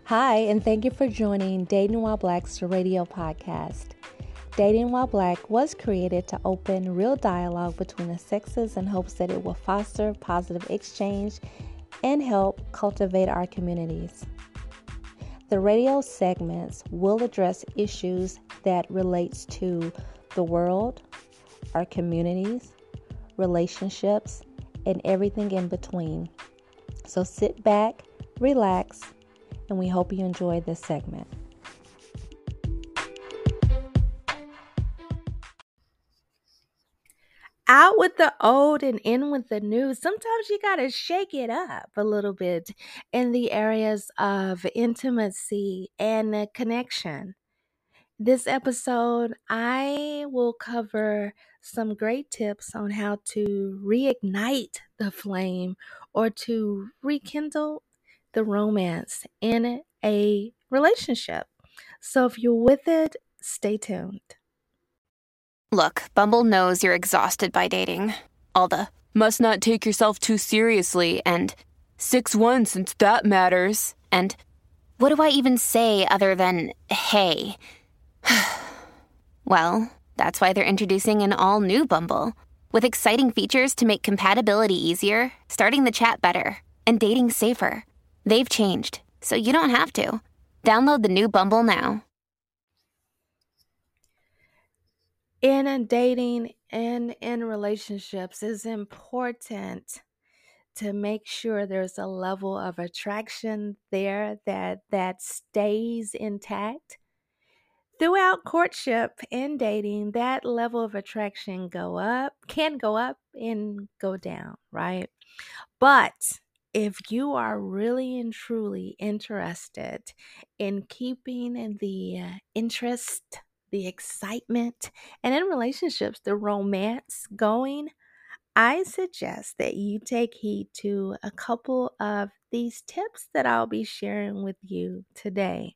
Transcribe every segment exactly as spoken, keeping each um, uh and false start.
Hi, and thank you for joining Dating While Black's radio podcast. Dating While Black was created to open real dialogue between the sexes in hopes that it will foster positive exchange and help cultivate our communities. The radio segments will address issues that relates to the world, our communities, relationships, and everything in between. So sit back, relax, and we hope you enjoy this segment. Out with the old and in with the new. Sometimes you got to shake it up a little bit in the areas of intimacy and connection. This episode, I will cover some great tips on how to reignite the flame or to rekindle the romance in a relationship. So if you're with it, stay tuned. Look, Bumble knows you're exhausted by dating. All the must not take yourself too seriously and six one since that matters. And what do I even say other than hey? Well, that's why they're introducing an all-new Bumble with exciting features to make compatibility easier, starting the chat better, and dating safer. They've changed, so you don't have to. Download the new Bumble now. In dating and in relationships, it's important to make sure there's a level of attraction there that that stays intact. Throughout courtship and dating, that level of attraction go up, can go up and go down, right? But if you are really and truly interested in keeping the uh, interest, the excitement, and in relationships, the romance going, I suggest that you take heed to a couple of these tips that I'll be sharing with you today.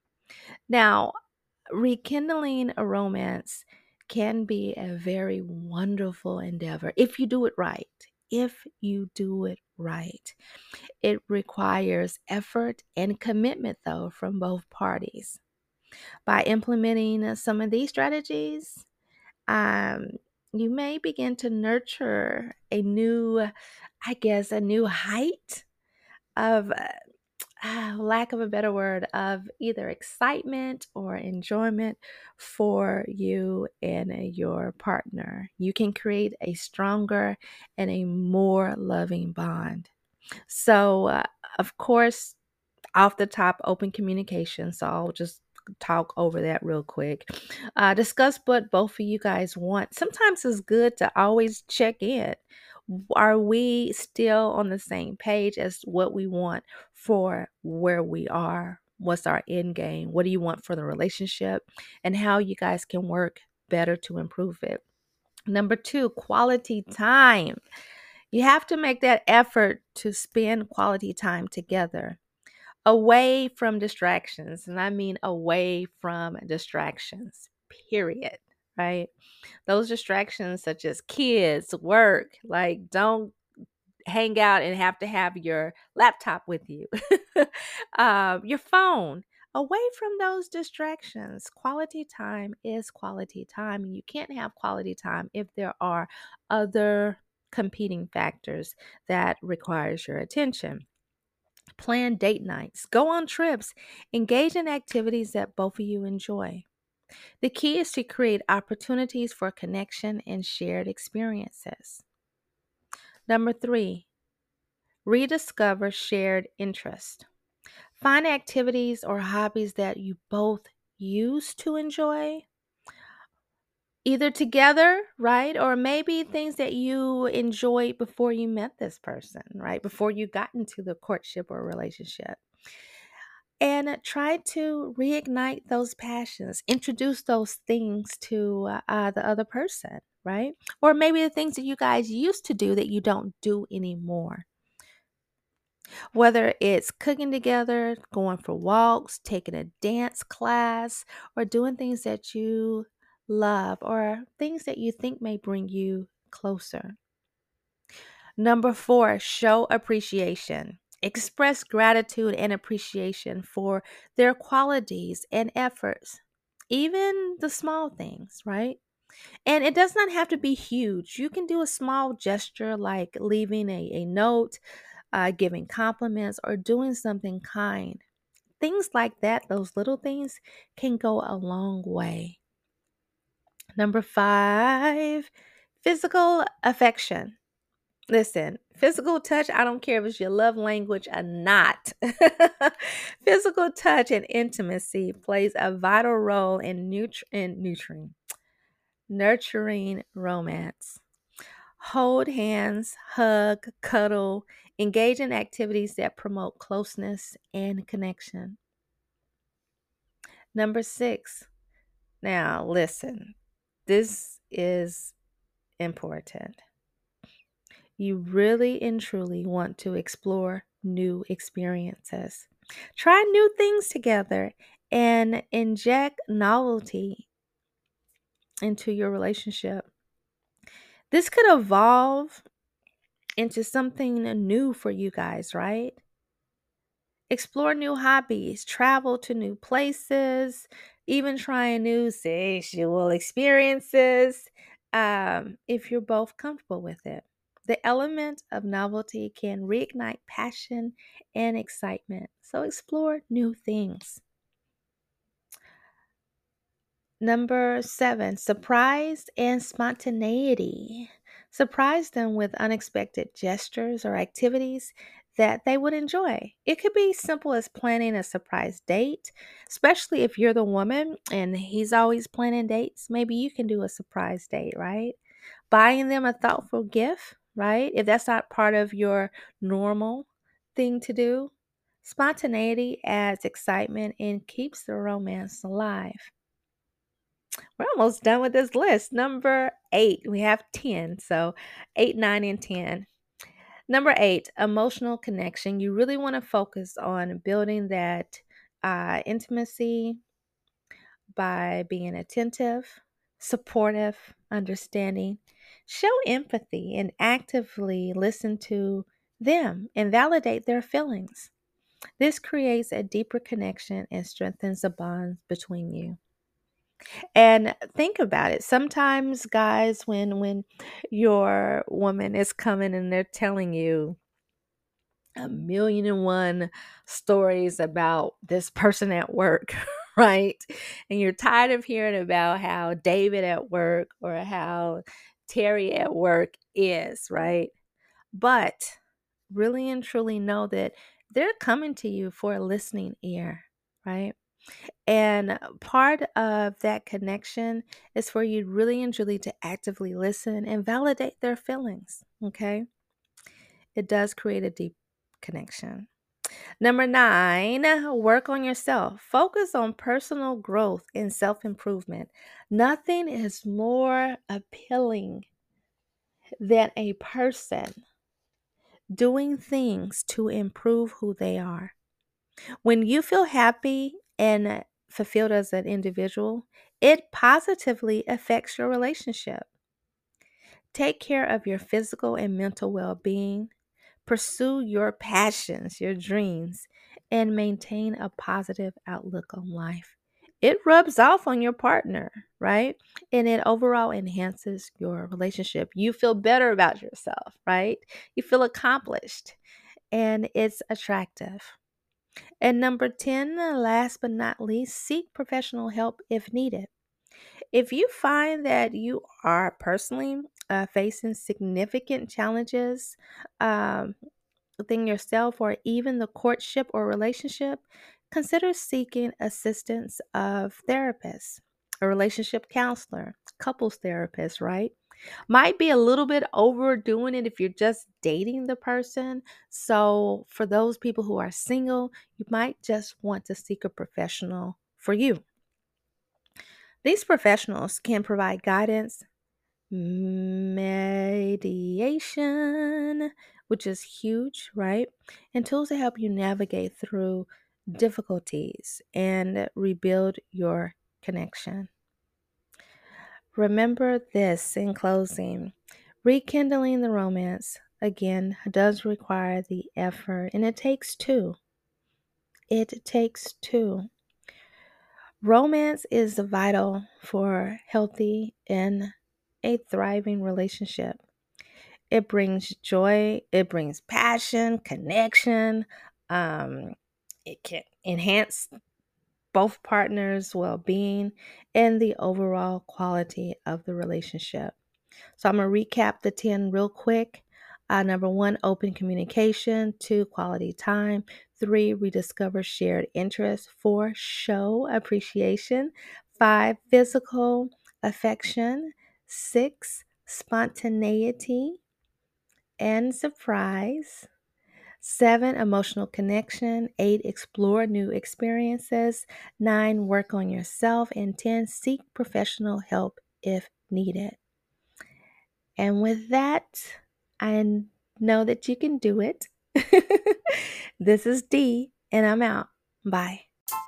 Now, rekindling a romance can be a very wonderful endeavor if you do it right. If you do it right, it requires effort and commitment, though, from both parties. By implementing some of these strategies, um, you may begin to nurture a new, I guess, a new height of uh, ah, lack of a better word, of either excitement or enjoyment for you and your partner. You can create a stronger and a more loving bond. So, uh, of course, off the top, open communication. So I'll just talk over that real quick. Uh, discuss what both of you guys want. Sometimes it's good to always check in. Are we still on the same page as what we want for where we are? What's our end game? What do you want for the relationship? And how you guys can work better to improve it. Number two, quality time. You have to make that effort to spend quality time together, away from distractions. And I mean away from distractions, period. Right? Those distractions such as kids, work, like don't hang out and have to have your laptop with you, um, your phone. Away from those distractions. Quality time is quality time. You can't have quality time if there are other competing factors that requires your attention. Plan date nights, go on trips, engage in activities that both of you enjoy. The key is to create opportunities for connection and shared experiences. Number three, rediscover shared interest. Find activities or hobbies that you both used to enjoy, either together, right? Or maybe things that you enjoyed before you met this person, right? Before you got into the courtship or relationship. And try to reignite those passions, introduce those things to uh, the other person, right? Or maybe the things that you guys used to do that you don't do anymore. Whether it's cooking together, going for walks, taking a dance class, or doing things that you love or things that you think may bring you closer. Number four, show appreciation. Express gratitude and appreciation for their qualities and efforts, even the small things, right? And it does not have to be huge. You can do a small gesture like leaving a, a note, uh, giving compliments, or doing something kind. Things like that, those little things, can go a long way. Number five, physical affection. Listen, physical touch, I don't care if it's your love language or not. Physical touch and intimacy plays a vital role in, nut- in nurturing, nurturing romance. Hold hands, hug, cuddle, engage in activities that promote closeness and connection. Number six. Now, listen, this is important. You really and truly want to explore new experiences. Try new things together and inject novelty into your relationship. This could evolve into something new for you guys, right? Explore new hobbies, travel to new places, even trying new sexual experiences, um, if you're both comfortable with it. The element of novelty can reignite passion and excitement. So explore new things. Number seven, surprise and spontaneity. Surprise them with unexpected gestures or activities that they would enjoy. It could be simple as planning a surprise date, especially if you're the woman and he's always planning dates. Maybe you can do a surprise date, right? Buying them a thoughtful gift, right? If that's not part of your normal thing to do, spontaneity adds excitement and keeps the romance alive. We're almost done with this list. Number eight, we have ten. So eight, nine, and ten. Number eight, emotional connection. You really want to focus on building that uh, intimacy by being attentive, supportive, understanding. Show empathy and actively listen to them and validate their feelings. This creates a deeper connection and strengthens the bonds between you. And think about it. Sometimes guys, when when your woman is coming and they're telling you a million and one stories about this person at work, right? And you're tired of hearing about how David at work or how Terry at work is, right? But really and truly know that they're coming to you for a listening ear, right? And part of that connection is for you really and truly to actively listen and validate their feelings. Okay. It does create a deep connection. Number nine, work on yourself. Focus on personal growth and self improvement. Nothing is more appealing than a person doing things to improve who they are. When you feel happy and fulfilled as an individual, it positively affects your relationship. Take care of your physical and mental well being, pursue your passions, your dreams, and maintain a positive outlook on life. It rubs off on your partner, right? And it overall enhances your relationship. You feel better about yourself, right? You feel accomplished and it's attractive. And number ten, last but not least, seek professional help if needed. If you find that you are personally uh, facing significant challenges um, within yourself or even the courtship or relationship, consider seeking assistance of therapists, a relationship counselor, couples therapist, right? Might be a little bit overdoing it if you're just dating the person. So, for those people who are single, you might just want to seek a professional for you. These professionals can provide guidance, mediation, which is huge, right? And tools to help you navigate through difficulties and rebuild your connection. Remember this in closing: rekindling the romance again, does require the effort, and it takes two. It takes two. Romance is vital for healthy and a thriving relationship. It brings joy, it brings passion, connection. Um, it can enhance both partners' well-being and the overall quality of the relationship. So I'm going to recap the ten real quick. Uh, number one, open communication. Two, quality time. Three, rediscover shared interests. Four, show appreciation. Five, physical affection. Six, spontaneity and surprise. Seven, emotional connection. Eight, explore new experiences. Nine, work on yourself. And ten, seek professional help if needed. And with that, I know that you can do it. This is Dee, and I'm out. Bye.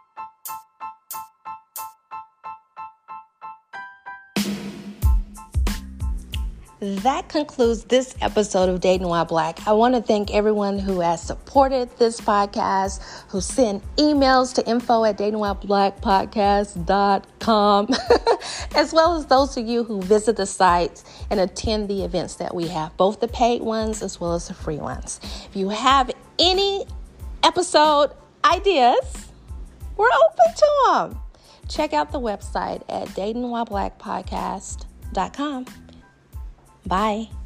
That concludes this episode of Dating While Black. I want to thank everyone who has supported this podcast, who sent emails to info at dating while black podcast dot com, as well as those of you who visit the site and attend the events that we have, both the paid ones as well as the free ones. If you have any episode ideas, we're open to them. Check out the website at dating while black podcast dot com. Bye.